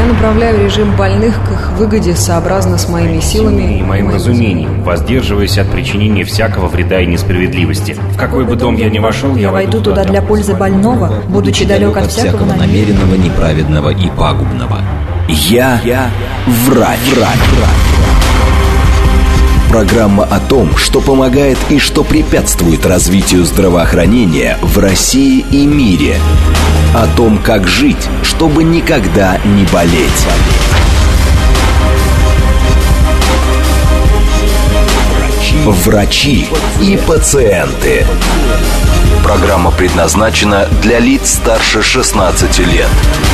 Я направляю режим больных к их выгоде сообразно с моими силами и моим разумением, воздерживаясь от причинения всякого вреда и несправедливости. В какой бы дом я ни вошел, я войду туда для пользы больного, будучи далек от всякого намеренного, неправедного и пагубного. Я врач. Программа о том, что помогает и что препятствует развитию здравоохранения в России и мире. О том, как жить, чтобы никогда не болеть. Врачи и пациенты. Программа предназначена для лиц старше 16 лет.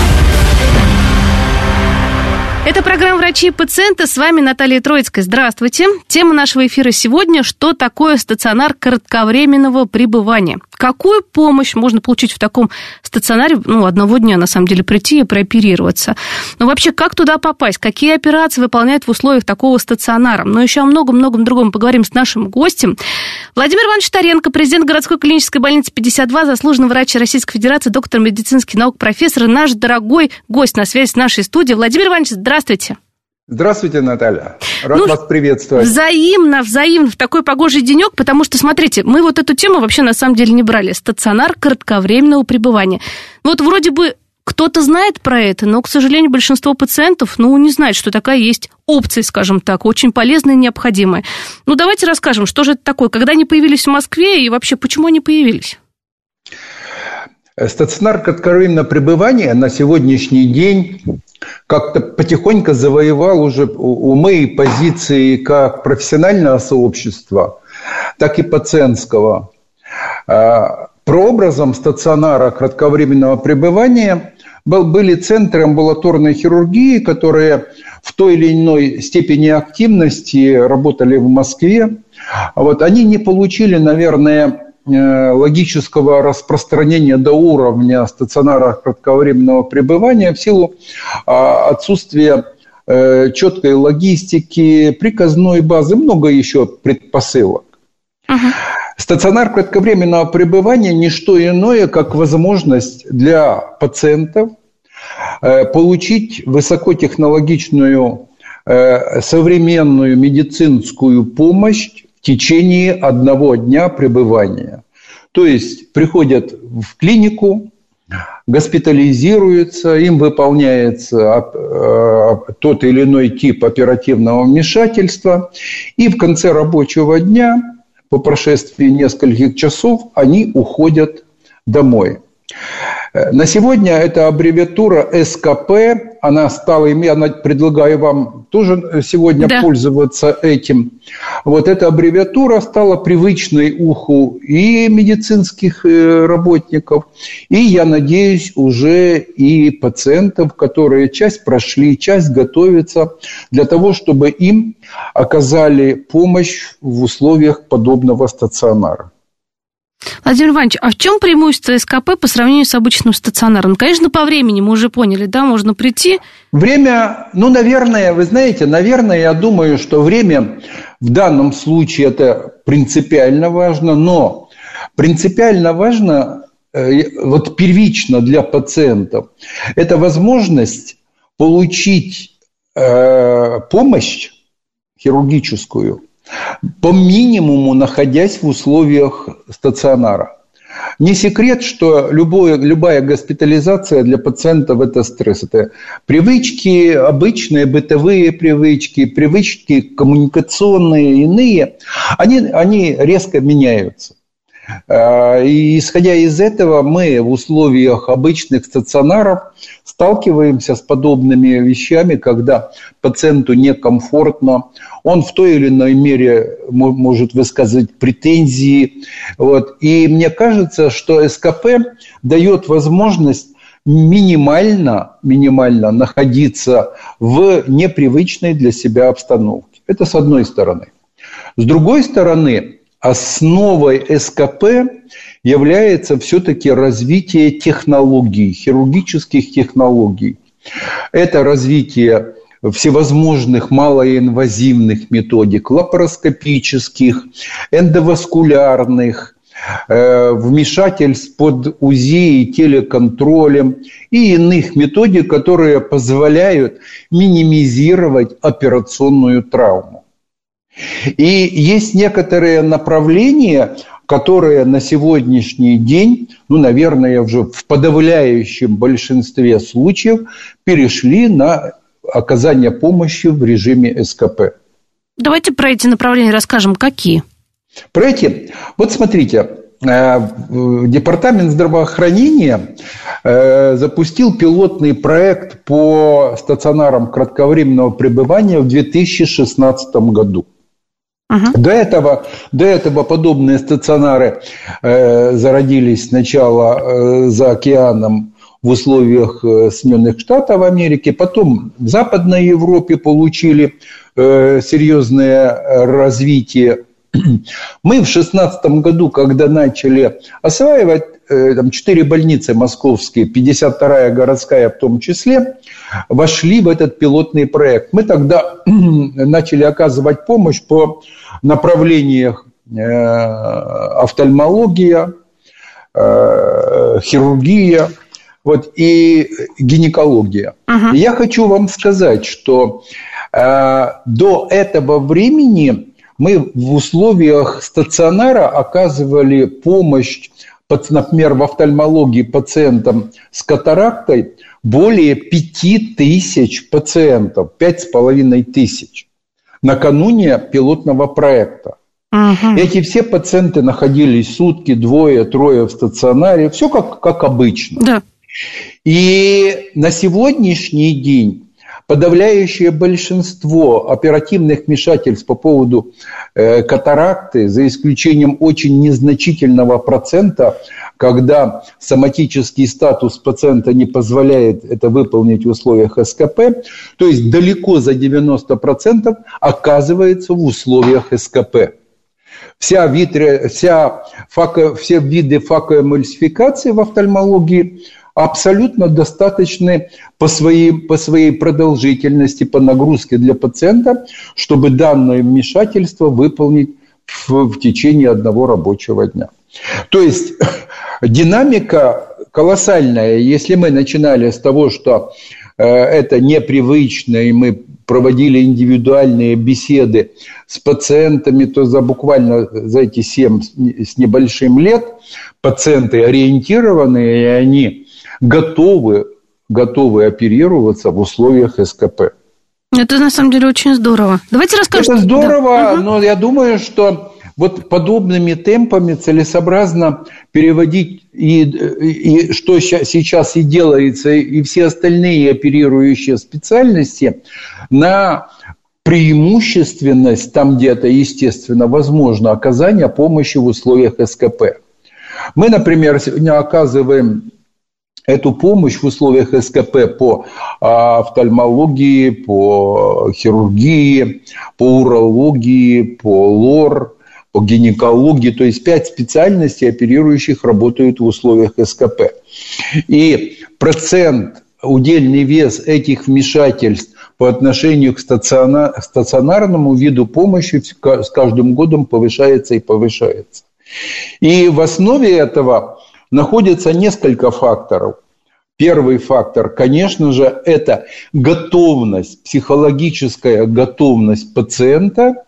Это программа «Врачи и пациенты». С вами Наталья Троицкая. Здравствуйте. Тема нашего эфира сегодня – что такое стационар кратковременного пребывания? Какую помощь можно получить в таком стационаре? Одного дня, на самом деле, прийти и прооперироваться. Вообще, как туда попасть? Какие операции выполняют в условиях такого стационара? Но еще о многом-многом другом поговорим с нашим гостем. Владимир Иванович Таренко, президент городской клинической больницы 52, заслуженный врач Российской Федерации, доктор медицинских наук, профессор, и наш дорогой гость на связи с нашей студией. Владимир Иванович, здравствуйте. Здравствуйте, Наталья. Рад вас приветствовать. Взаимно, в такой погожий денек, потому что, смотрите, мы вот эту тему вообще на самом деле не брали. Стационар кратковременного пребывания. Вот вроде бы кто-то знает про это, но, к сожалению, большинство пациентов, не знает, что такая есть опция, скажем так, очень полезная и необходимая. Давайте расскажем, что же это такое, когда они появились в Москве и вообще почему они появились? Стационар кратковременного пребывания на сегодняшний день как-то потихоньку завоевал уже умы и позиции как профессионального сообщества, так и пациентского. Прообразом стационара кратковременного пребывания были центры амбулаторной хирургии, которые в той или иной степени активности работали в Москве. Они не получили, наверное, логического распространения до уровня стационара кратковременного пребывания в силу отсутствия четкой логистики, приказной базы, много еще предпосылок. Стационар кратковременного пребывания – не что иное, как возможность для пациентов получить высокотехнологичную современную медицинскую помощь в течение одного дня пребывания. То есть приходят в клинику, госпитализируются, им выполняется тот или иной тип оперативного вмешательства, и в конце рабочего дня, по прошествии нескольких часов, они уходят домой. На сегодня эта аббревиатура СКП, она предлагаю вам тоже сегодня пользоваться этим. Эта аббревиатура стала привычной уху и медицинских работников, и, я надеюсь, уже и пациентов, которые часть прошли, часть готовятся для того, чтобы им оказали помощь в условиях подобного стационара. Владимир Иванович, а в чем преимущество СКП по сравнению с обычным стационаром? Конечно, по времени мы уже поняли, можно прийти. Время, наверное, вы знаете, я думаю, что время в данном случае это принципиально важно, но принципиально важно, первично для пациентов, это возможность получить помощь хирургическую, по минимуму находясь в условиях стационара. Не секрет, что любая госпитализация для пациентов – это стресс. Это привычки, обычные бытовые привычки коммуникационные, иные, они резко меняются. И исходя из этого, мы в условиях обычных стационаров сталкиваемся с подобными вещами, когда пациенту некомфортно, он в той или иной мере может высказывать претензии. И мне кажется, что СКП дает возможность минимально находиться в непривычной для себя обстановке. Это с одной стороны. С другой стороны, основой СКП является все-таки развитие технологий, хирургических технологий. Это развитие всевозможных малоинвазивных методик, лапароскопических, эндоваскулярных, вмешательств под УЗИ и телеконтролем и иных методик, которые позволяют минимизировать операционную травму. И есть некоторые направления, которые на сегодняшний день, наверное, уже в подавляющем большинстве случаев перешли на оказание помощи в режиме СКП. Давайте про эти направления расскажем. Какие? Про эти? Вот смотрите, Департамент здравоохранения запустил пилотный проект по стационарам кратковременного пребывания в 2016 году. До этого подобные стационары зародились сначала за океаном в условиях Соединенных Штатов Америки, потом в Западной Европе получили серьезное развитие. Мы в 2016 году, когда начали осваивать 4 больницы московские, 52-я городская в том числе, вошли в этот пилотный проект. Мы тогда начали оказывать помощь по направлениях офтальмология, хирургия и гинекология. И я хочу вам сказать, что до этого времени мы в условиях стационара оказывали помощь, например, в офтальмологии пациентам с катарактой более 5000 пациентов, 5500 накануне пилотного проекта. Эти все пациенты находились сутки, 2-3 в стационаре, все как обычно. Да. И на сегодняшний день подавляющее большинство оперативных вмешательств по поводу катаракты, за исключением очень незначительного процента, когда соматический статус пациента не позволяет это выполнить в условиях СКП, то есть далеко за 90% оказывается в условиях СКП. Все виды факоэмульсификации в офтальмологии абсолютно достаточны по своей продолжительности, по нагрузке для пациента, чтобы данное вмешательство выполнить в течение одного рабочего дня. То есть динамика колоссальная. Если мы начинали с того, что это непривычно, и мы проводили индивидуальные беседы с пациентами, то буквально за эти 7 с небольшим лет пациенты ориентированные, и они готовы оперироваться в условиях СКП. Это на самом деле очень здорово. Давайте расскажем. Это здорово, но я думаю, что вот подобными темпами целесообразно переводить и что сейчас и делается, и все остальные оперирующие специальности на преимущественность, там где это, естественно, возможно, оказания помощи в условиях СКП. Мы, например, сегодня оказываем эту помощь в условиях СКП по офтальмологии, по хирургии, по урологии, по лор, по гинекологии. То есть 5 специальностей, оперирующих, работают в условиях СКП. И процент, удельный вес этих вмешательств по отношению к стационарному виду помощи с каждым годом повышается и повышается. И в основе этого находится несколько факторов. Первый фактор, конечно же, это готовность, психологическая готовность пациента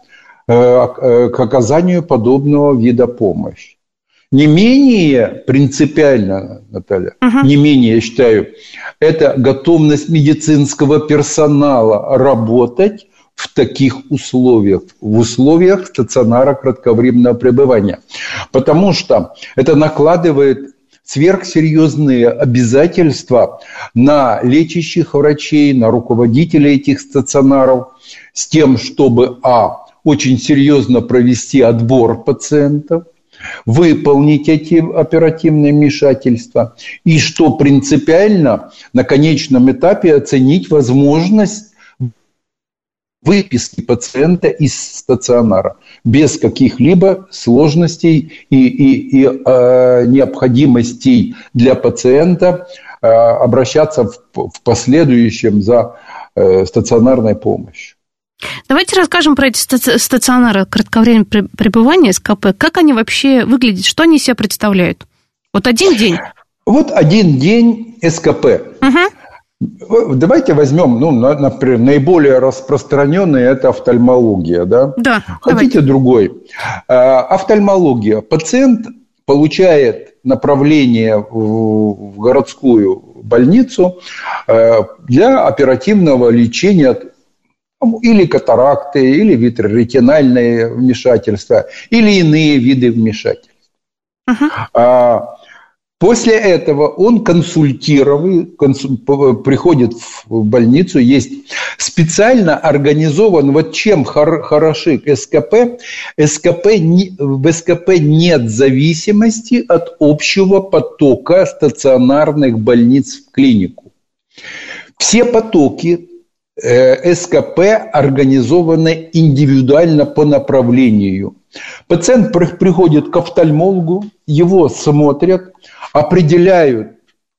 к оказанию подобного вида помощи. Не менее принципиально, Наталья, не менее, я считаю, это готовность медицинского персонала работать в таких условиях, в условиях стационара кратковременного пребывания. Потому что это накладывает сверхсерьезные обязательства на лечащих врачей, на руководителей этих стационаров с тем, чтобы очень серьезно провести отбор пациентов, выполнить эти оперативные вмешательства и, что принципиально, на конечном этапе оценить возможность выписки пациента из стационара без каких-либо сложностей и необходимостей для пациента обращаться в последующем за стационарной помощью. Давайте расскажем про эти стационары кратковременного пребывания, СКП. Как они вообще выглядят? Что они из себя представляют? Вот один день. Вот один день СКП. Угу. Давайте возьмем, например, наиболее распространенный – это офтальмология. Да? Да, хотите давайте. Другой? Офтальмология. Пациент получает направление в городскую больницу для оперативного лечения или катаракты, или витреоретинальные вмешательства, или иные виды вмешательств. Uh-huh. После этого он приходит в больницу, есть специально организован, вот чем хороши СКП. В СКП нет зависимости от общего потока стационарных больниц в клинику. Все потоки СКП организованы индивидуально по направлению. Пациент приходит к офтальмологу, его смотрят, определяют,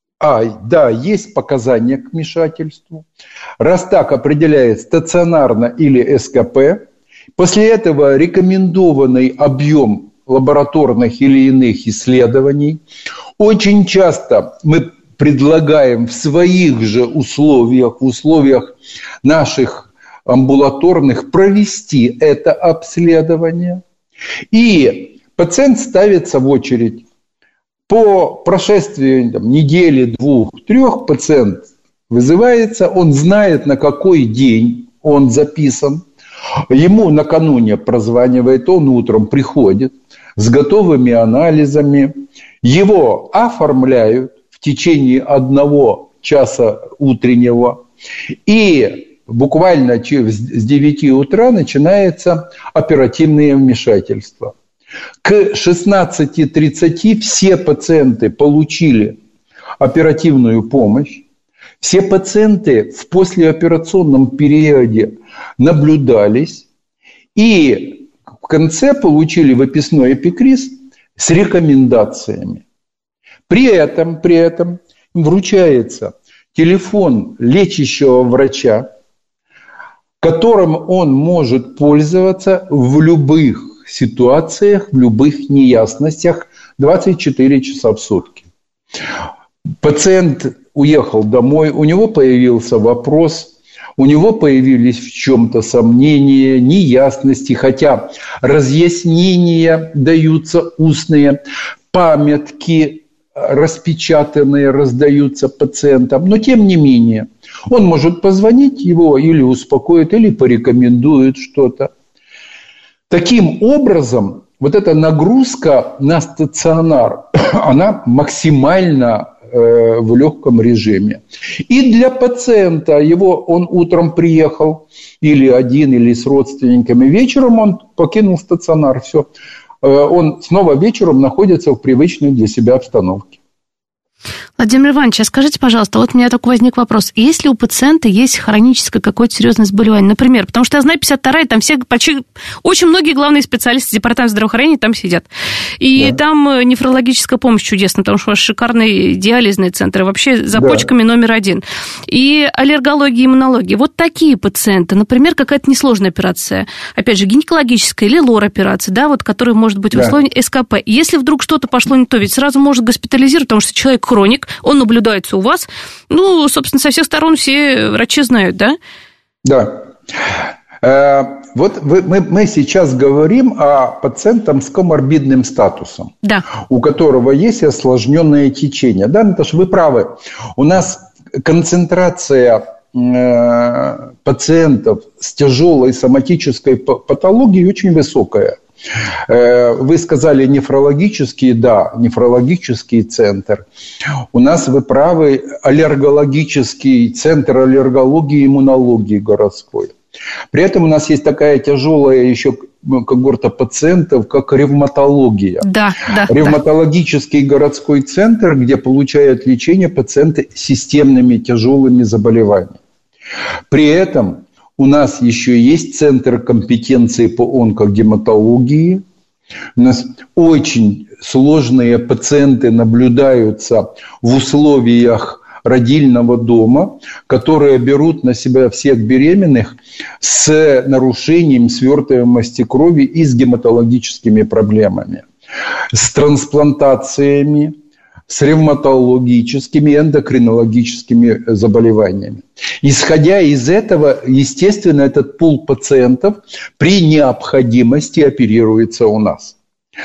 есть показания к вмешательству. Раз так, определяет стационарно или СКП. После этого рекомендованный объем лабораторных или иных исследований. Очень часто мы предлагаем в своих же условиях, в условиях наших амбулаторных, провести это обследование. И пациент ставится в очередь. По прошествии недели, 2-3 пациент вызывается, он знает, на какой день он записан. Ему накануне прозванивает, он утром приходит с готовыми анализами. Его оформляют в течение 1 часа утреннего. И буквально с 9 утра начинается оперативное вмешательство. К 16:30 все пациенты получили оперативную помощь. Все пациенты в послеоперационном периоде наблюдались. И в конце получили выписной эпикриз с рекомендациями. При этом вручается телефон лечащего врача, которым он может пользоваться в любых ситуациях, в любых неясностях 24 часа в сутки. Пациент уехал домой, у него появился вопрос, у него появились в чем-то сомнения, неясности, хотя разъяснения даются устные, памятки распечатанные раздаются пациентам, но тем не менее он может позвонить, его или успокоит, или порекомендует что-то. Таким образом, вот эта нагрузка на стационар, она максимально в легком режиме. И для пациента, он утром приехал, или один, или с родственниками, вечером он покинул стационар, все. Он снова вечером находится в привычной для себя обстановке. Владимир Иванович, а скажите, пожалуйста, вот у меня такой возник вопрос. Если у пациента есть хроническое какое-то серьезное заболевание, например, потому что я знаю, 52-я, там все, очень многие главные специалисты департамента здравоохранения там сидят. И там нефрологическая помощь чудесная, потому что у вас шикарные диализные центры, вообще за почками номер 1. И аллергология, иммунология. Вот такие пациенты, например, какая-то несложная операция, опять же, гинекологическая или лор-операция, да, вот, которая может быть в условиях СКП. Если вдруг что-то пошло не то, ведь сразу может госпитализировать, потому что человек хроник, он наблюдается у вас. Собственно, со всех сторон все врачи знают, да? Да. Вот мы сейчас говорим о пациентах с коморбидным статусом, у которого есть осложненное течение. Да, Наташа, вы правы. У нас концентрация пациентов с тяжелой соматической патологией очень высокая. Вы сказали нефрологический, нефрологический центр. У нас, вы правы, аллергологический центр аллергологии и иммунологии городской. При этом у нас есть такая тяжелая еще когорта пациентов, как ревматология. Ревматологический городской центр, где получают лечение пациенты с системными тяжелыми заболеваниями. При этом у нас еще есть центр компетенции по онкогематологии. У нас очень сложные пациенты наблюдаются в условиях родильного дома, которые берут на себя всех беременных с нарушением свертываемости крови и с гематологическими проблемами, с трансплантациями, с ревматологическими, эндокринологическими заболеваниями. Исходя из этого, естественно, этот пул пациентов при необходимости оперируется у нас.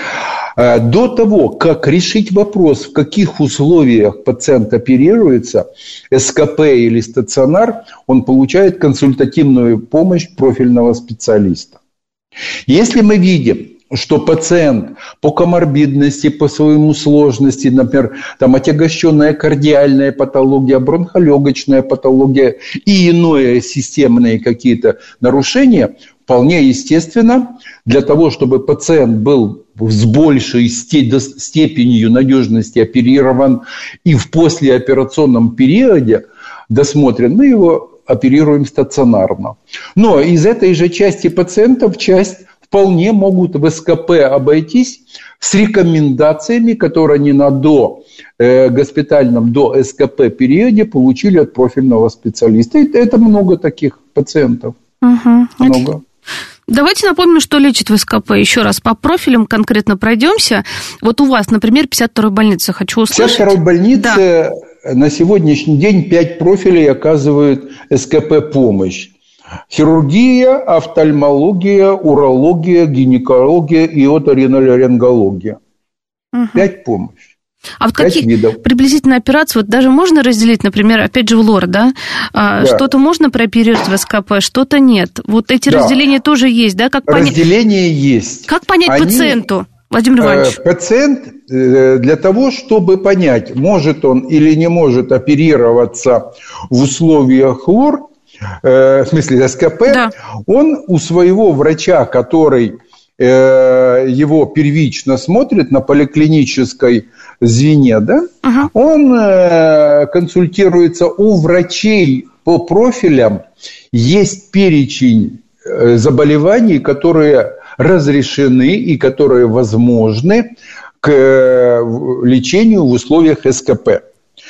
До того, как решить вопрос, в каких условиях пациент оперируется, СКП или стационар, он получает консультативную помощь профильного специалиста. Если мы видим, что пациент по коморбидности, по своему сложности, например, там отягощенная кардиальная патология, бронхолегочная патология и иные системные какие-то нарушения, вполне естественно, для того, чтобы пациент был с большей степенью надежности оперирован и в послеоперационном периоде досмотрен, мы его оперируем стационарно. Но из этой же части пациентов часть вполне могут в СКП обойтись с рекомендациями, которые они на госпитальном до СКП периоде получили от профильного специалиста. Это много таких пациентов. Много. Давайте напомним, что лечит в СКП. Еще раз по профилям конкретно пройдемся. Вот у вас, например, 52-й больница, хочу услышать. 52-й больнице на сегодняшний день 5 профилей оказывают СКП помощь. Хирургия, офтальмология, урология, гинекология и оториноларингология. 5 помощь. А вот какие приблизительно операции, вот даже можно разделить, например, опять же в лор, да? Что-то можно прооперировать в СКП, что-то нет. Вот эти разделения тоже есть, да? Разделение есть. Как понять пациенту, Владимир Иванович? Пациент для того, чтобы понять, может он или не может оперироваться в условиях лор, в смысле СКП, он у своего врача, который его первично смотрит на поликлинической звене, он консультируется у врачей по профилям. Есть перечень заболеваний, которые разрешены и которые возможны к лечению в условиях СКП.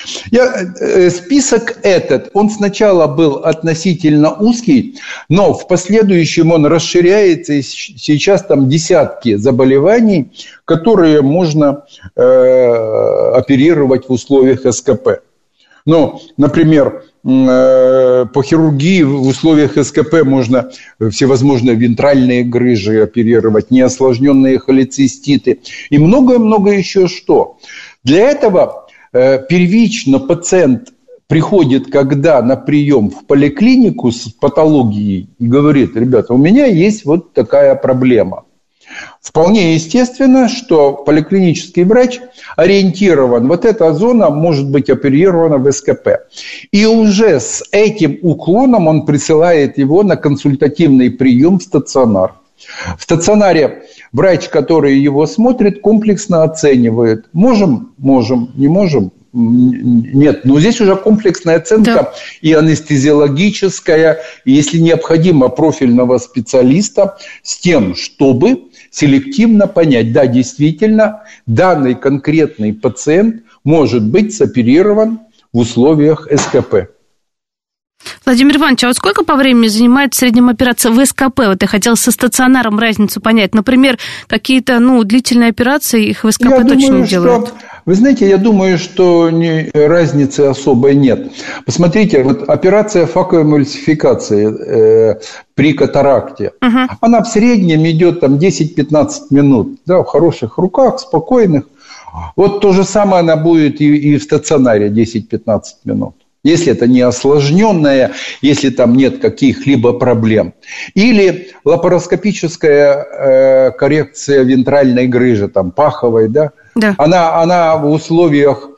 Список этот, он сначала был относительно узкий, но в последующем он расширяется, и сейчас там десятки заболеваний, которые можно оперировать в условиях СКП. Ну, например, по хирургии в условиях СКП можно всевозможные вентральные грыжи оперировать, неосложненные холециститы и многое-многое еще что. Для этого первично пациент приходит, когда на прием в поликлинику с патологией и говорит: ребята, у меня есть вот такая проблема. Вполне естественно, что поликлинический врач ориентирован, вот эта зона может быть оперирована в СКП. И уже с этим уклоном он присылает его на консультативный прием в стационар. В стационаре врач, который его смотрит, комплексно оценивает. Можем, не можем, нет. Но здесь уже комплексная оценка и анестезиологическая, и, если необходимо, профильного специалиста с тем, чтобы селективно понять, да, действительно, данный конкретный пациент может быть соперирован в условиях СКП. Владимир Иванович, а вот сколько по времени занимает в среднем операция в СКП? Вот я хотела со стационаром разницу понять. Например, какие-то длительные операции, их в СКП точно не делают. Вы знаете, я думаю, что разницы особой нет. Посмотрите, вот операция факоэмульсификации при катаракте, она в среднем идет там 10-15 минут, да, в хороших руках, спокойных. Вот то же самое она будет и в стационаре 10-15 минут. Если это не осложненное, если там нет каких-либо проблем. Или лапароскопическая коррекция вентральной грыжи, там, паховой, да? Она в условиях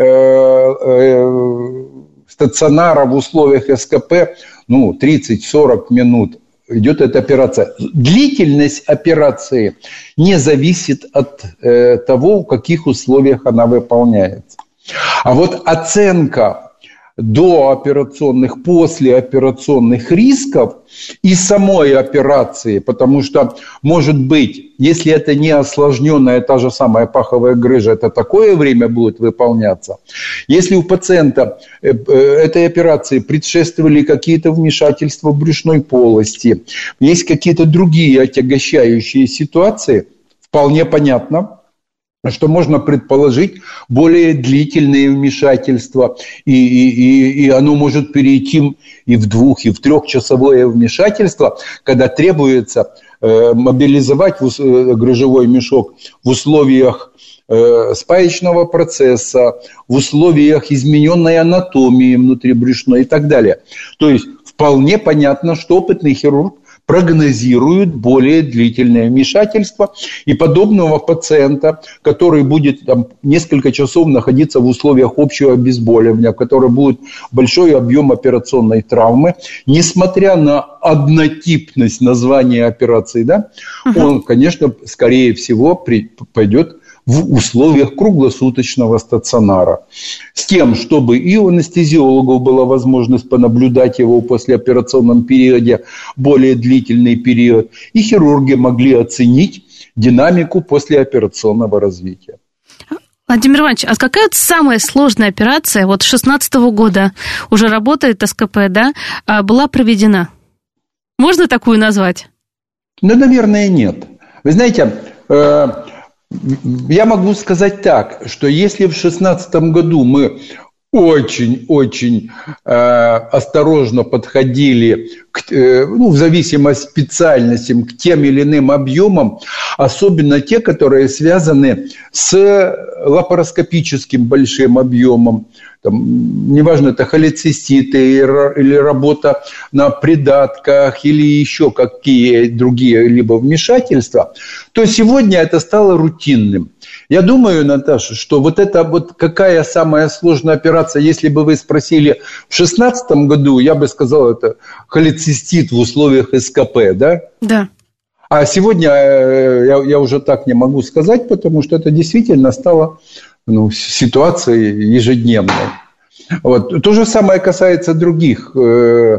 стационара, в условиях СКП, 30-40 минут идет эта операция. Длительность операции не зависит от того, в каких условиях она выполняется. А вот оценка дооперационных, послеоперационных рисков и самой операции, потому что, может быть, если это не осложненная та же самая паховая грыжа, это такое время будет выполняться. Если у пациента этой операции предшествовали какие-то вмешательства в брюшной полости, есть какие-то другие отягощающие ситуации, вполне понятно, что можно предположить более длительные вмешательства, и оно может перейти и в 2-, и в 3-часовое вмешательство, когда требуется мобилизовать грыжевой мешок в условиях спаечного процесса, в условиях измененной анатомии внутрибрюшной и так далее. То есть вполне понятно, что опытный хирург прогнозирует более длительное вмешательство, и подобного пациента, который будет там несколько часов находиться в условиях общего обезболивания, в котором будет большой объем операционной травмы, несмотря на однотипность названия операции, да, он, конечно, скорее всего пойдет в условиях круглосуточного стационара. С тем, чтобы и у анестезиологов была возможность понаблюдать его в послеоперационном периоде, более длительный период, и хирурги могли оценить динамику послеоперационного развития. Владимир Иванович, а какая самая сложная операция, вот с 2016 года уже работает СКП, да, была проведена? Можно такую назвать? Ну, наверное, нет. Вы знаете, я могу сказать так, что если в 2016 году мы очень-очень осторожно подходили в зависимости от специальности к тем или иным объемам, особенно те, которые связаны с лапароскопическим большим объемом, там, неважно, это холециститы или работа на придатках или еще какие другие либо вмешательства, то сегодня это стало рутинным. Я думаю, Наташа, что вот это вот какая самая сложная операция, если бы вы спросили в 2016 году, я бы сказал, это холецистит в условиях СКП, да? Да. А сегодня я уже так не могу сказать, потому что это действительно стало ситуацией ежедневной. Вот. То же самое касается других, в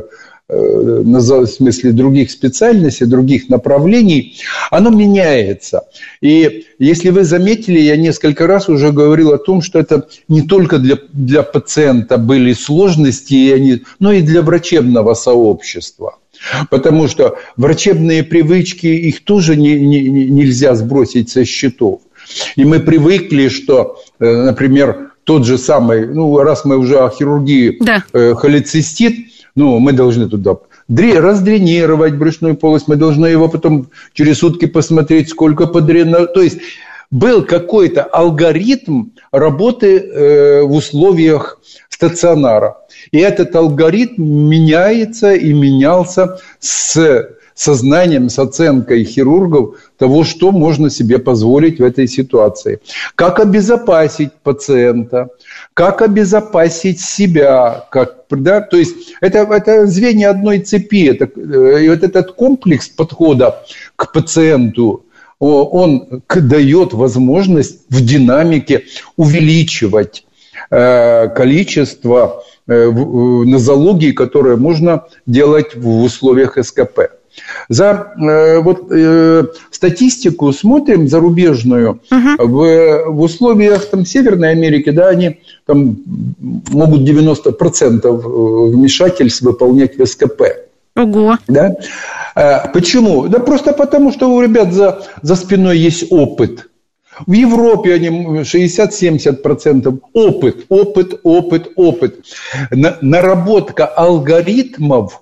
смысле других специальностей, других направлений. Оно меняется. И если вы заметили, я несколько раз уже говорил о том, что это не только для пациента были сложности, но и для врачебного сообщества. Потому что врачебные привычки, их тоже нельзя сбросить со счетов. И мы привыкли, что, например, тот же самый, раз мы уже о хирургии, да. Холецистит, мы должны туда раздренировать брюшную полость, мы должны его потом через сутки посмотреть, сколько подрено. То есть был какой-то алгоритм работы в условиях стационара. И этот алгоритм меняется и менялся с сознанием, с оценкой хирургов того, что можно себе позволить в этой ситуации. Как обезопасить пациента, как обезопасить себя. То есть это звенья одной цепи. И вот этот комплекс подхода к пациенту, он дает возможность в динамике увеличивать количество нозологий, которые можно делать в условиях СКП. Статистику смотрим зарубежную, в условиях Северной Америки, да, они там могут 90% вмешательств выполнять в СКП. Ого. Да? Почему? Да просто потому, что у ребят за спиной есть опыт. В Европе они 60-70% опыт. Наработка алгоритмов,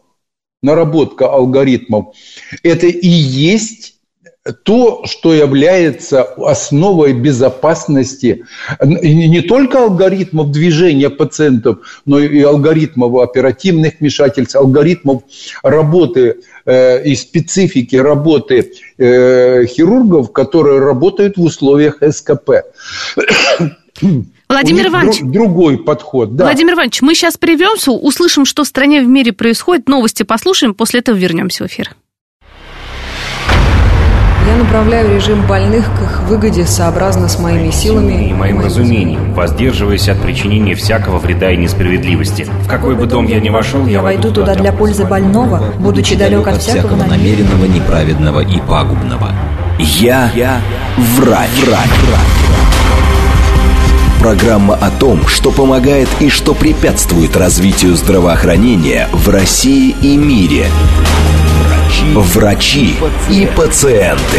это и есть то, что является основой безопасности не только алгоритмов движения пациентов, но и алгоритмов оперативных вмешательств, алгоритмов работы и специфики работы хирургов, которые работают в условиях СКП. Владимир Иванович, другой подход. Да. Владимир Иванович, мы сейчас прервемся, услышим, что в стране и в мире происходит, новости послушаем, после этого вернемся в эфир. Я направляю режим больных к их выгоде сообразно с моими силами и моим разумением, воздерживаясь от причинения всякого вреда и несправедливости. В какой бы дом я ни вошел, Я войду туда для пользы больного, будучи далек от всякого намеренного, неправедного и пагубного. Я врач. Программа о том, что помогает и что препятствует развитию здравоохранения в России и мире. Врачи и пациенты.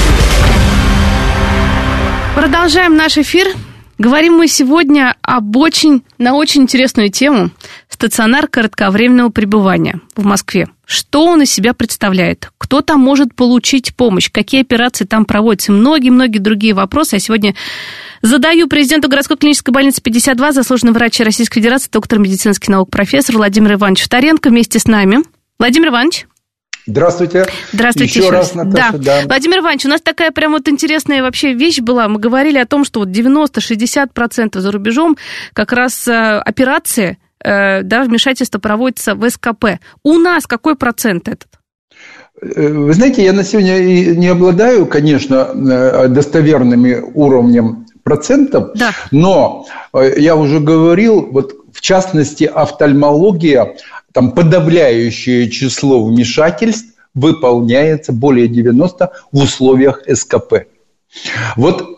Продолжаем наш эфир. Говорим мы сегодня на очень интересную тему. Стационар коротковременного пребывания в Москве. Что он из себя представляет? Кто там может получить помощь? Какие операции там проводятся? Многие-многие другие вопросы. Я сегодня задаю президенту городской клинической больницы 52, заслуженный врач Российской Федерации, доктор медицинских наук, профессор Владимир Иванович Вторенко вместе с нами. Владимир Иванович. Здравствуйте. Здравствуйте еще раз, Наташа. Да. Владимир Иванович, у нас такая прям вот интересная вообще вещь была. Мы говорили о том, что вот 90-60% за рубежом как раз операции, вмешательства проводятся в СКП. У нас какой процент этот? Вы знаете, я на сегодня не обладаю, конечно, достоверными уровнем процентов, да. Но я уже говорил, вот в частности, офтальмология, там подавляющее число вмешательств выполняется, более 90, в условиях СКП. Вот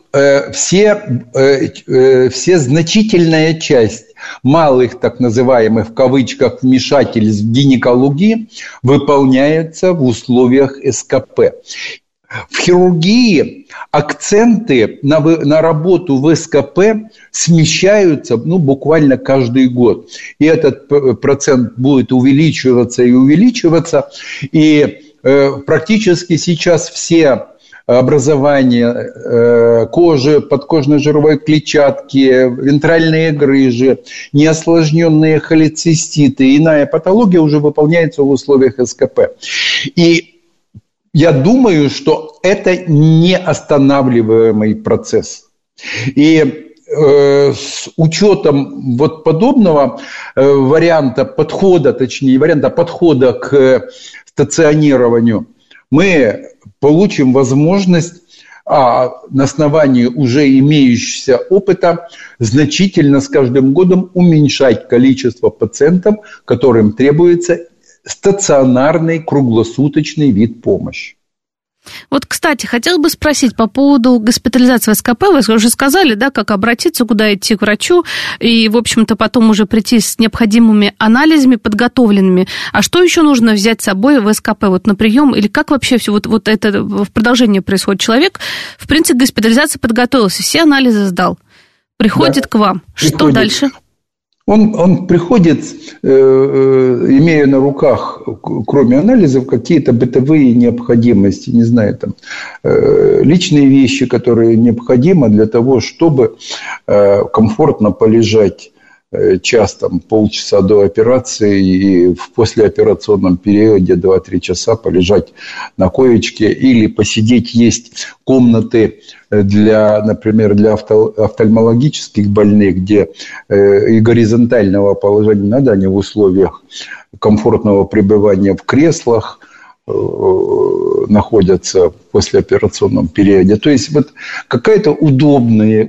все значительная часть малых, так называемых в кавычках, вмешательств в гинекологии выполняется в условиях СКП. В хирургии акценты на работу в СКП смещаются буквально каждый год. И этот процент будет увеличиваться и увеличиваться. И практически сейчас все образования кожи, подкожной жировой клетчатки, вентральные грыжи, неосложненные холециститы, иная патология уже выполняется в условиях СКП. И я думаю, что это неостанавливаемый процесс. И с учетом вот подобного варианта подхода к стационированию, мы получим возможность на основании уже имеющегося опыта значительно с каждым годом уменьшать количество пациентов, которым требуется стационарный круглосуточный вид помощи. Вот, кстати, хотела бы спросить по поводу госпитализации в СКП. Вы уже сказали, да, как обратиться, куда идти к врачу, и, в общем-то, потом уже прийти с необходимыми анализами подготовленными. А что еще нужно взять с собой в СКП, вот на прием, или как вообще все вот это в продолжении происходит? Человек, в принципе, госпитализации подготовился, все анализы сдал, приходит к вам. Что дальше? Он приходит, имея на руках, кроме анализов, какие-то бытовые необходимости, не знаю, там, личные вещи, которые необходимы для того, чтобы комфортно полежать час, там, полчаса до операции и в послеоперационном периоде 2-3 часа полежать на коечке или посидеть. Есть комнаты например, для офтальмологических больных, где и горизонтального положения надо, они в условиях комфортного пребывания в креслах находятся в послеоперационном периоде. То есть вот какие-то удобные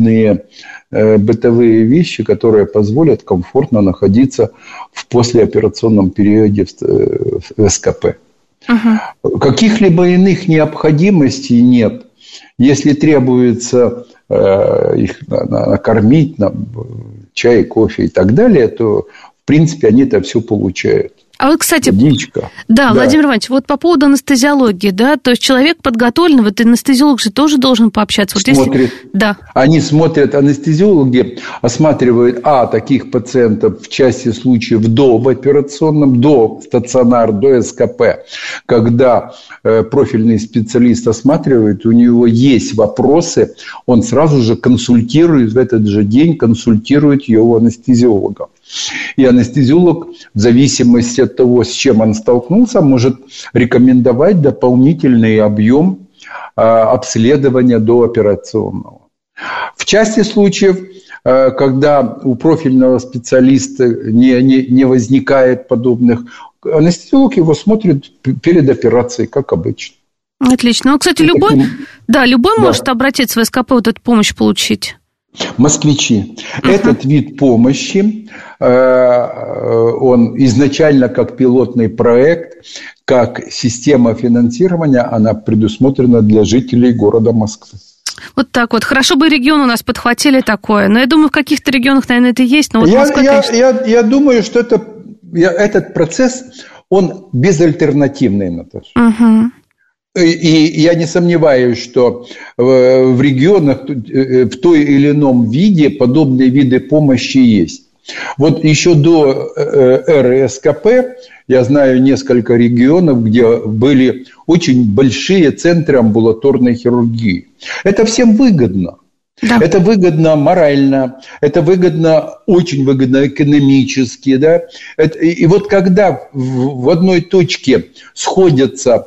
бытовые вещи, которые позволят комфортно находиться в послеоперационном периоде в СКП. Каких-либо иных необходимостей нет. Если требуется их накормить, чай, кофе и так далее, то, в принципе, они это все получают. А вот, кстати, водичка. Да, Владимир Иванович, вот по поводу анестезиологии, да, то есть человек подготовлен, вот анестезиолог же тоже должен пообщаться. Вот смотрит. Да. Они смотрят, анестезиологи осматривают, таких пациентов в части случаев до операционном, до стационар, до СКП, когда профильный специалист осматривает, у него есть вопросы, он сразу же консультирует, в этот же день консультирует его анестезиолога. И анестезиолог, в зависимости от того, с чем он столкнулся, может рекомендовать дополнительный объем обследования дооперационного. В части случаев, когда у профильного специалиста не возникает подобных, анестезиолог его смотрит перед операцией, как обычно. Отлично. Ну, кстати, любой может обратиться в СКП, вот эту помощь получить. Москвичи. Этот вид помощи, он изначально как пилотный проект, как система финансирования, она предусмотрена для жителей города Москвы. Вот так вот. Хорошо бы регион у нас подхватили такое. Но я думаю, в каких-то регионах, наверное, это есть. Но вот Москва, я думаю, что этот процесс, он безальтернативный, Наташа. Угу. И я не сомневаюсь, что в регионах в той или ином виде подобные виды помощи есть. Вот еще до эры СКП я знаю несколько регионов, где были очень большие центры амбулаторной хирургии. Это всем выгодно. Да. Это выгодно морально, это выгодно, очень выгодно экономически. Да? И вот когда в одной точке сходятся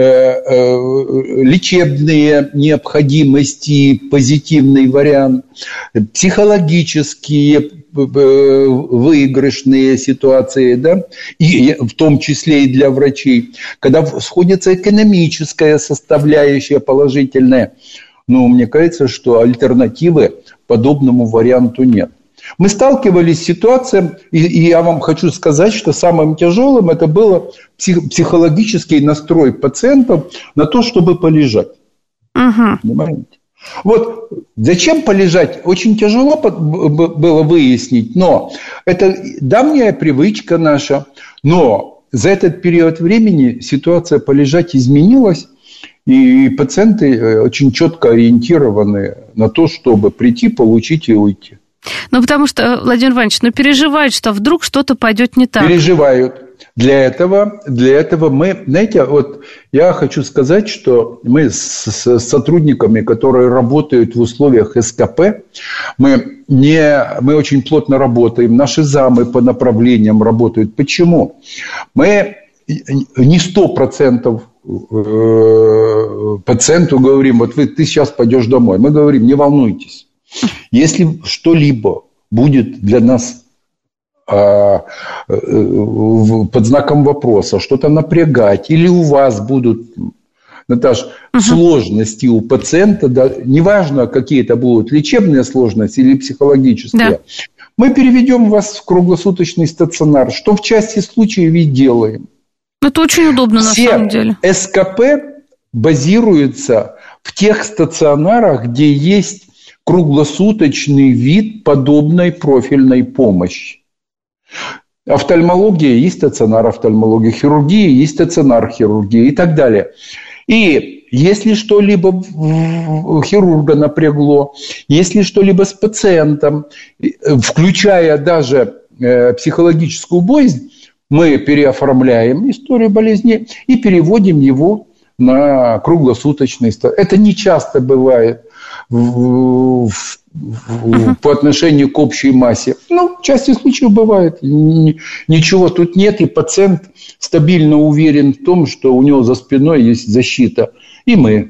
лечебные необходимости, позитивный вариант, психологические выигрышные ситуации, да, и в том числе и для врачей, когда сходится экономическая составляющая положительная, мне кажется, что альтернативы подобному варианту нет. Мы сталкивались с ситуацией, и я вам хочу сказать, что самым тяжелым это было психологический настрой пациентов на то, чтобы полежать. Угу. Понимаете? Вот зачем полежать, очень тяжело было выяснить, но это давняя привычка наша, но за этот период времени ситуация полежать изменилась, и пациенты очень четко ориентированы на то, чтобы прийти, получить и уйти. Потому что, Владимир Иванович, переживают, что вдруг что-то пойдет не так. Переживают. Для этого мы, знаете, вот я хочу сказать, что мы с сотрудниками, которые работают в условиях СКП, мы очень плотно работаем, наши замы по направлениям работают. Почему? Мы не 100% пациенту говорим, вот ты сейчас пойдешь домой. Мы говорим, не волнуйтесь. Если что-либо будет для нас под знаком вопроса, что-то напрягать, или у вас будут, Наташ, сложности у пациента, да, неважно, какие это будут, лечебные сложности или психологические, да, мы переведем вас в круглосуточный стационар, что в части случаев и делаем. Это очень удобно, на самом деле. СКП базируется в тех стационарах, где есть круглосуточный вид подобной профильной помощи. Офтальмология есть стационар офтальмологии, хирургия есть стационар хирургии и так далее. И если что-либо хирурга напрягло, если что-либо с пациентом, включая даже психологическую боязнь, мы переоформляем историю болезни и переводим его на круглосуточный стационар. Это не часто бывает по отношению к общей массе. В части случаев бывает. Ничего тут нет, и пациент стабильно уверен в том, что у него за спиной есть защита. И мы,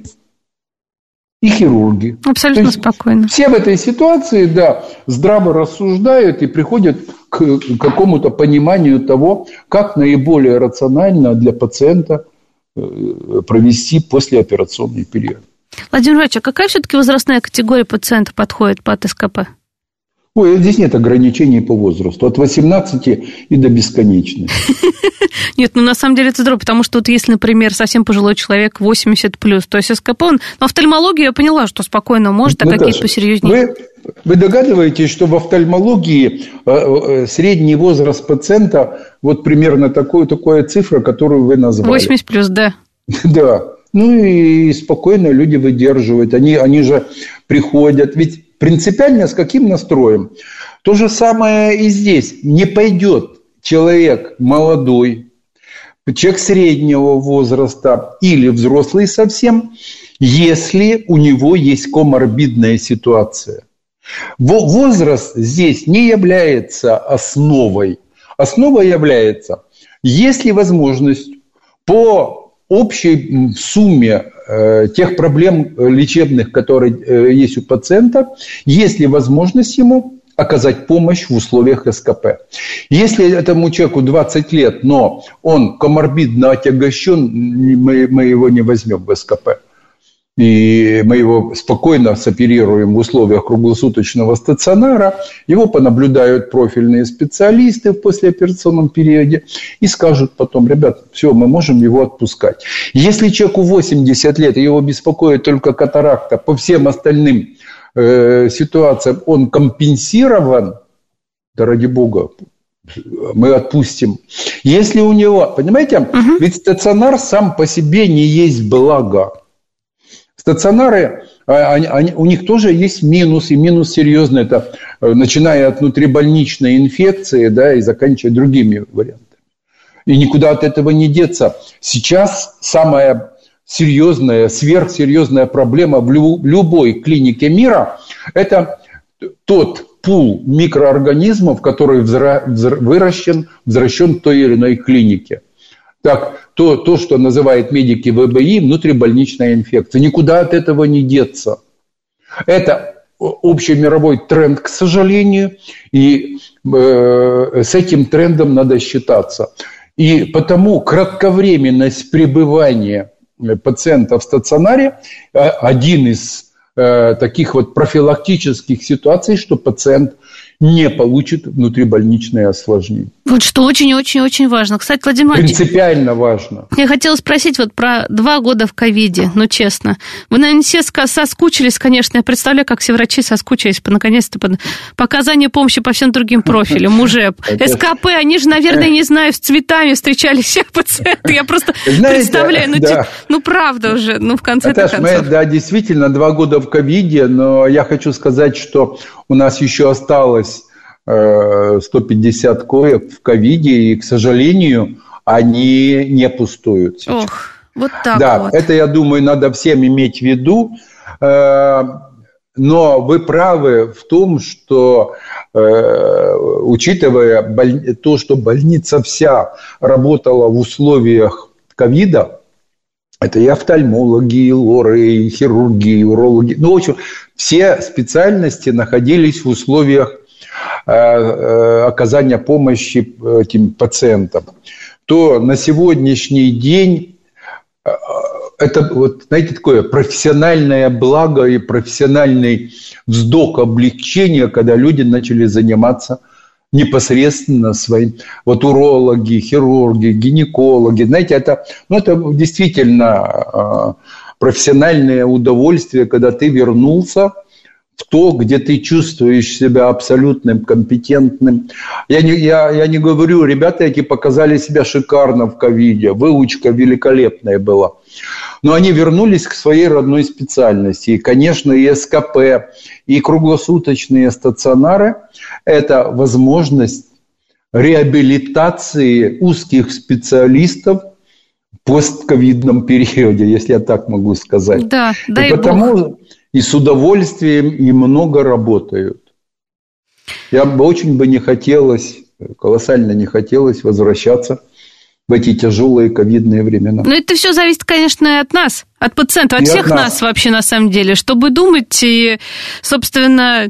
и хирурги. Абсолютно спокойно. Все в этой ситуации, да, здраво рассуждают и приходят к какому-то пониманию того, как наиболее рационально для пациента провести послеоперационный период. Владимир Иванович, а какая все-таки возрастная категория пациентов подходит под СКП? Здесь нет ограничений по возрасту. От 18 и до бесконечности. Нет, на самом деле это здорово, потому что вот если, например, совсем пожилой человек 80+, то есть СКП, он... Но офтальмологию я поняла, что спокойно может, а какие-то посерьезнее. Вы догадываетесь, что в офтальмологии средний возраст пациента вот примерно такая цифра, которую вы назвали. 80+, да. Да. И спокойно люди выдерживают. Они же приходят. Ведь принципиально с каким настроем? То же самое и здесь. Не пойдет человек молодой, человек среднего возраста или взрослый совсем, если у него есть коморбидная ситуация. Возраст здесь не является основой. Основой является, есть ли возможность по общей сумме тех проблем лечебных, которые есть у пациента, есть ли возможность ему оказать помощь в условиях СКП. Если этому человеку 20 лет, но он коморбидно отягощен, мы его не возьмем в СКП. И мы его спокойно соперируем в условиях круглосуточного стационара, его понаблюдают профильные специалисты в послеоперационном периоде и скажут потом: ребят, все, мы можем его отпускать. Если человеку 80 лет, и его беспокоит только катаракта, по всем остальным ситуациям он компенсирован, да ради бога, мы отпустим. Если у него, понимаете, ведь стационар сам по себе не есть благо. Стационары, у них тоже есть минус, и минус серьезный. Это начиная от внутрибольничной инфекции, да, и заканчивая другими вариантами. И никуда от этого не деться. Сейчас самая серьезная, сверхсерьезная проблема в любой клинике мира – это тот пул микроорганизмов, который взращен в той или иной клинике. Так, то, что называют медики ВБИ, внутрибольничная инфекция. Никуда от этого не деться. Это общемировой тренд, к сожалению, и с этим трендом надо считаться. И потому кратковременность пребывания пациента в стационаре один из таких вот профилактических ситуаций, что пациент не получит внутрибольничные осложнения. Вот что очень-очень-очень важно. Кстати, Владимир Владимирович, принципиально важно. Я хотела спросить вот про 2 года в ковиде, честно. Вы, наверное, все соскучились, конечно. Я представляю, как все врачи соскучились наконец-то по оказанию помощи по всем другим профилям уже. СКП, они же, наверное, не знаю, с цветами встречали всех пациентов. Я просто представляю, правда уже, в конце-то концов. Да, действительно, 2 года в ковиде, но я хочу сказать, что у нас еще осталось 150 коек в ковиде, и, к сожалению, они не пустуют сейчас. Ох, вот так да, вот. Это, я думаю, надо всем иметь в виду. Но вы правы в том, что, учитывая то, что больница вся работала в условиях ковида, это и офтальмологи, и лоры, и хирурги, и урологи. В общем, все специальности находились в условиях оказания помощи этим пациентам. То на сегодняшний день это, знаете, такое профессиональное благо и профессиональный вздох облегчения, когда люди начали заниматься непосредственно своим. Урологи, хирурги, гинекологи. Знаете, это действительно профессиональное удовольствие, когда ты вернулся в то, где ты чувствуешь себя абсолютным компетентным. Я не говорю, ребята эти показали себя шикарно в ковиде, выучка великолепная была. Но они вернулись к своей родной специальности. И, конечно, и СКП, и круглосуточные стационары – это возможность реабилитации узких специалистов в постковидном периоде, если я так могу сказать. Да, дай и потому и с удовольствием и много работают. Я бы очень не хотелось, колоссально не хотелось возвращаться в эти тяжелые ковидные времена. Но это все зависит, конечно, и от нас, от пациентов, от всех нас вообще на самом деле, чтобы думать и, собственно,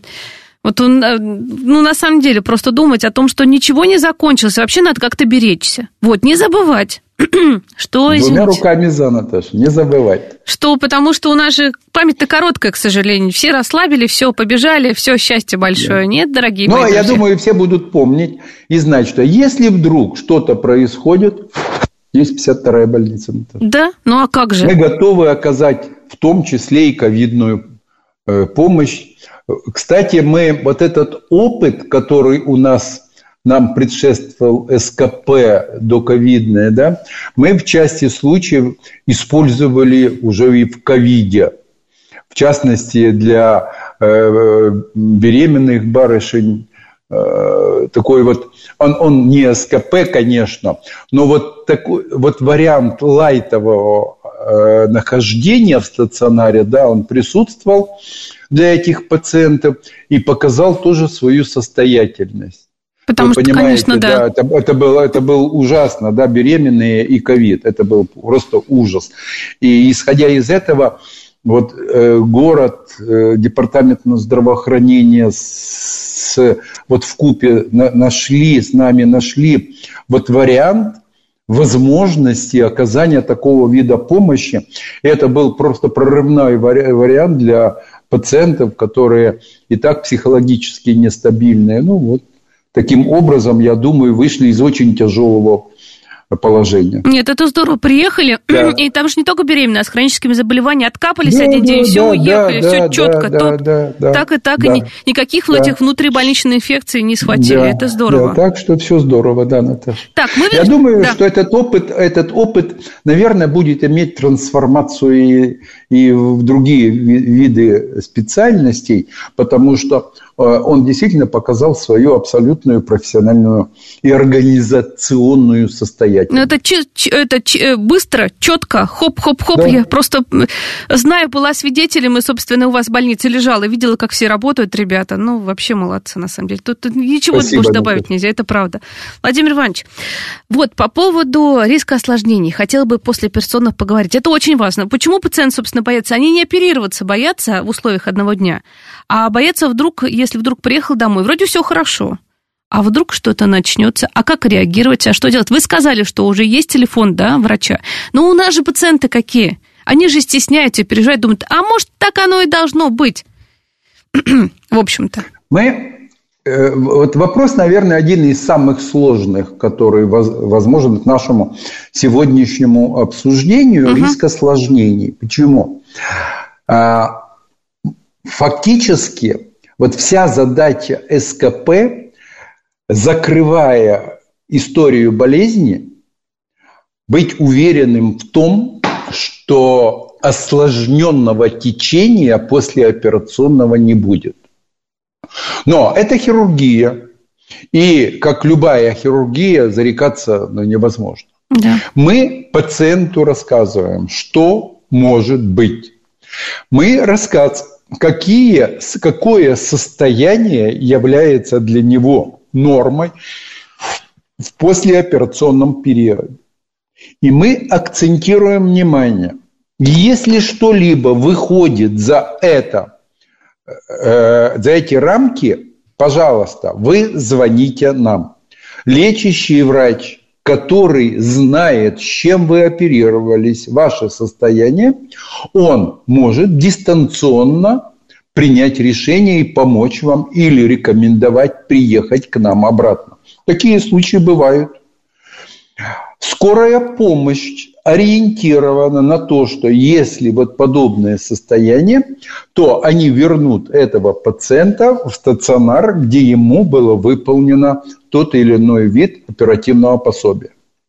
на самом деле просто думать о том, что ничего не закончилось, вообще надо как-то беречься. Не забывать. Что, извините? 2 руками за, Наташа, не забывать. Потому что у нас же память-то короткая, к сожалению. Все расслабили, все, побежали, все, счастье большое. Да. Нет, дорогие мои друзья? Я думаю, все будут помнить и знать, что если вдруг что-то происходит, есть 52-я больница, Наташа. Да? А как же? Мы готовы оказать в том числе и ковидную помощь. Кстати, мы этот опыт, который нам предшествовал СКП доковидное, да, мы в части случаев использовали уже и в ковиде. В частности, для беременных барышень такой он не СКП, конечно, но такой вариант лайтового нахождения в стационаре, да, он присутствовал для этих пациентов и показал тоже свою состоятельность. Потому что, конечно, да. Это было ужасно, да, беременные и ковид. Это был просто ужас. И исходя из этого, город, департамент здравоохранения вкупе с нами нашли вариант возможности оказания такого вида помощи. Это был просто прорывной вариант для пациентов, которые и так психологически нестабильные. Таким образом, я думаю, вышли из очень тяжелого положения. Нет, это здорово. Приехали, да. И там же не только беременные, а с хроническими заболеваниями откапались один день, все, уехали, все четко. Так и так, и никаких этих внутрибольничных инфекций не схватили. Это здорово. Так что все здорово, Наташа. Я думаю, что этот опыт, наверное, будет иметь трансформацию и в другие виды специальностей, потому что он действительно показал свою абсолютную профессиональную и организационную состоятельность. Это быстро, четко, хоп-хоп-хоп. Да. Я просто, знаю, была свидетелем, и, собственно, у вас в больнице лежала, и видела, как все работают ребята. Вообще молодцы, на самом деле. Тут ничего больше добавить нельзя, это правда. Владимир Иванович, по поводу риска осложнений хотела бы после операционных поговорить. Это очень важно. Почему пациенты, собственно, боятся? Они не оперироваться боятся в условиях одного дня, а боятся если вдруг приехал домой, вроде все хорошо, а вдруг что-то начнется, а как реагировать, а что делать? Вы сказали, что уже есть телефон, да, врача, но у нас же пациенты какие? Они же стесняются, переживают, думают, а может, так оно и должно быть? В общем-то. Вопрос, наверное, один из самых сложных, который возможен к нашему сегодняшнему обсуждению, риск осложнений. Почему? Фактически, вся задача СКП, закрывая историю болезни, быть уверенным в том, что осложненного течения послеоперационного не будет. Но это хирургия, и, как любая хирургия, зарекаться невозможно. Да. Мы пациенту рассказываем, что может быть. Мы рассказываем, какое состояние является для него нормой в послеоперационном периоде. И мы акцентируем внимание. Если что-либо выходит за эти рамки, пожалуйста, вы звоните нам. Лечащий врач, который знает, с чем вы оперировались, ваше состояние, он может дистанционно принять решение и помочь вам или рекомендовать приехать к нам обратно. Такие случаи бывают. Скорая помощь ориентирована на то, что если подобное состояние, то они вернут этого пациента в стационар, где ему было выполнено тот или иной вид оперативного пособия.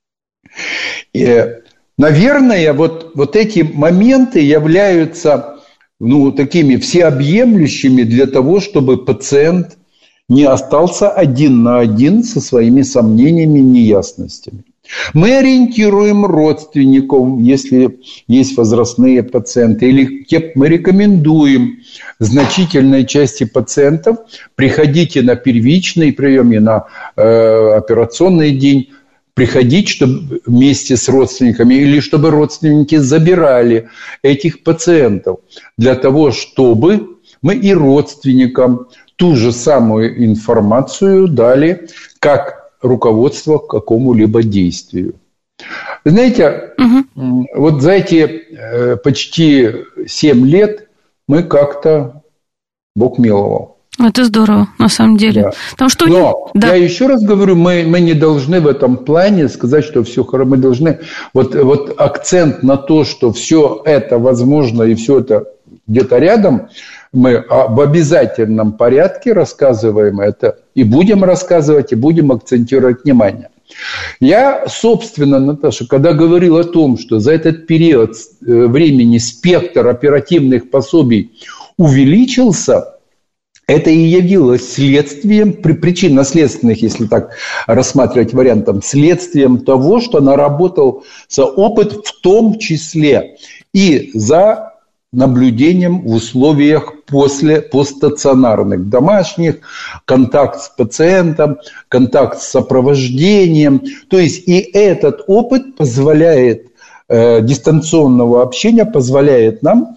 И, наверное, эти моменты являются такими всеобъемлющими для того, чтобы пациент не остался один на один со своими сомнениями и неясностями. Мы ориентируем родственников, если есть возрастные пациенты, или мы рекомендуем значительной части пациентов приходите на первичный прием и на операционный день, приходить, чтобы вместе с родственниками, или чтобы родственники забирали этих пациентов, для того, чтобы мы и родственникам ту же самую информацию дали, как руководство к какому-либо действию. Знаете, за эти почти 7 лет мы как-то Бог миловал. Это здорово, на самом деле. Да. Потому что я еще раз говорю, мы не должны в этом плане сказать, что все хорошо. Мы должны акцент на то, что все это возможно и все это где-то рядом, мы в обязательном порядке рассказываем это, и будем рассказывать, и будем акцентировать внимание. Я, собственно, Наташа, когда говорил о том, что за этот период времени спектр оперативных пособий увеличился, это и явилось следствием, причинно-следственных, если так рассматривать вариантом, следствием того, что наработался опыт, в том числе и за наблюдением в условиях постстационарных, домашних, контакт с пациентом, контакт с сопровождением. То есть и этот опыт позволяет, дистанционного общения позволяет нам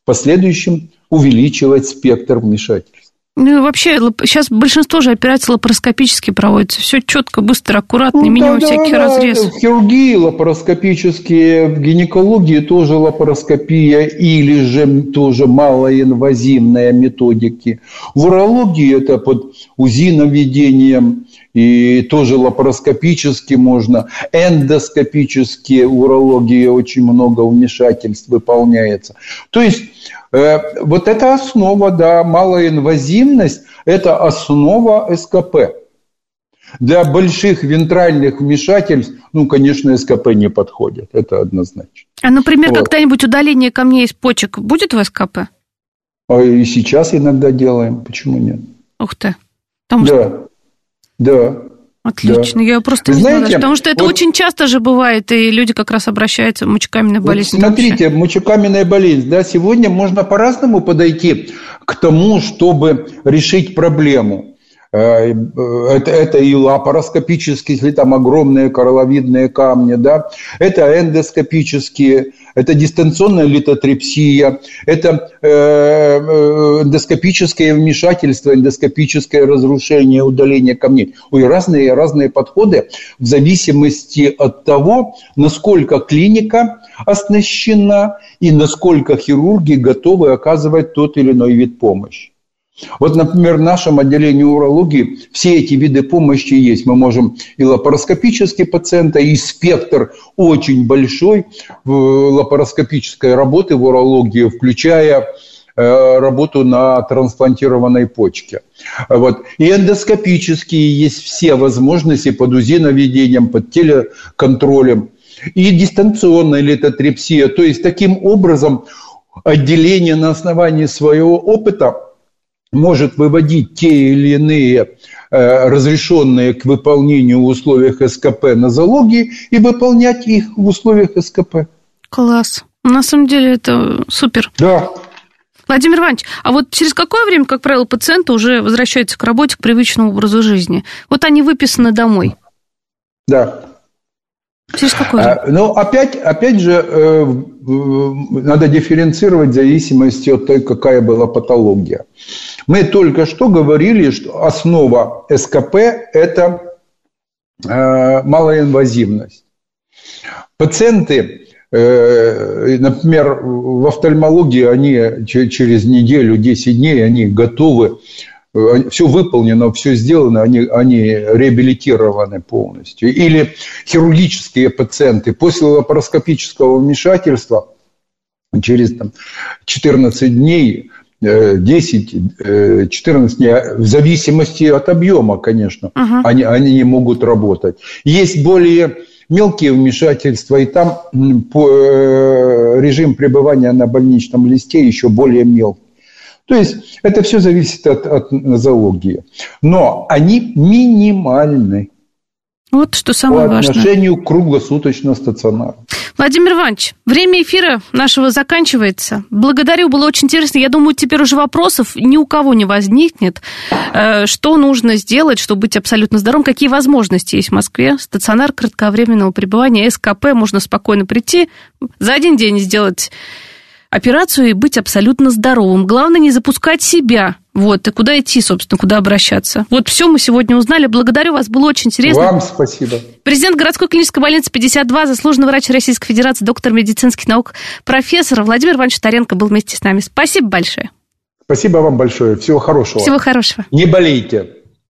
последующем увеличивать спектр вмешательств. Ну и вообще, сейчас большинство же операций лапароскопически проводится. Все четко, быстро, аккуратно, минимум всяких разрезов. В хирургии лапароскопические, в гинекологии тоже лапароскопия или же тоже малоинвазивные методики. В урологии это под УЗИ-наведением и тоже лапароскопически можно. Эндоскопически в урологии очень много вмешательств выполняется. То есть вот это основа, да, малоинвазивность – это основа СКП. Для больших вентральных вмешательств, конечно, СКП не подходит, это однозначно. А, например, когда-нибудь удаление камней из почек будет в СКП? И сейчас иногда делаем, почему нет? Ух ты. Да. Отлично, я просто не знала, потому что это очень часто же бывает, и люди как раз обращаются в мочекаменную болезнь. Смотрите, мочекаменная болезнь, да, сегодня можно по-разному подойти к тому, чтобы решить проблему. Это и лапароскопические, если там огромные коралловидные камни, да, это эндоскопические, это дистанционная литотрепсия, это эндоскопическое вмешательство, эндоскопическое разрушение, удаление камней. Разные подходы в зависимости от того, насколько клиника оснащена и насколько хирурги готовы оказывать тот или иной вид помощи. Вот, например, в нашем отделении урологии все эти виды помощи есть. Мы можем и лапароскопические пациенты, и спектр очень большой лапароскопической работы в урологии, включая работу на трансплантированной почке. Вот. И эндоскопические есть все возможности под УЗИ-наведением, под телеконтролем. И дистанционная литотрепсия. То есть, таким образом, отделение на основании своего опыта может выводить те или иные разрешенные к выполнению в условиях СКП нозологии и выполнять их в условиях СКП. Класс. На самом деле это супер. Да. Владимир Иванович, а вот через какое время, как правило, пациенты уже возвращаются к работе, к привычному образу жизни? Вот они выписаны домой. Да. Через какое время? Но опять же, надо дифференцировать в зависимости от той, какая была патология. Мы только что говорили, что основа СКП – это малоинвазивность. Пациенты, например, в офтальмологии, они через неделю, 10 дней, они готовы, все выполнено, все сделано, они реабилитированы полностью. Или хирургические пациенты после лапароскопического вмешательства через 14 дней, 10-14 дней, в зависимости от объема, конечно, они не могут работать. Есть более мелкие вмешательства, и там режим пребывания на больничном листе еще более мелкий. То есть, это все зависит от нозологии. Но они минимальны. Вот что самое важное. По отношению к круглосуточному стационару. Владимир Иванович, время эфира нашего заканчивается. Благодарю, было очень интересно. Я думаю, теперь уже вопросов ни у кого не возникнет. Что нужно сделать, чтобы быть абсолютно здоровым? Какие возможности есть в Москве? Стационар кратковременного пребывания, СКП. Можно спокойно прийти, за один день сделать операцию и быть абсолютно здоровым. Главное, не запускать себя. Вот, и куда идти, собственно, куда обращаться. Вот все мы сегодня узнали. Благодарю вас, было очень интересно. Вам спасибо. Президент городской клинической больницы 52, заслуженный врач Российской Федерации, доктор медицинских наук, профессор Владимир Иванович Таренко был вместе с нами. Спасибо большое. Спасибо вам большое. Всего хорошего. Всего хорошего. Не болейте.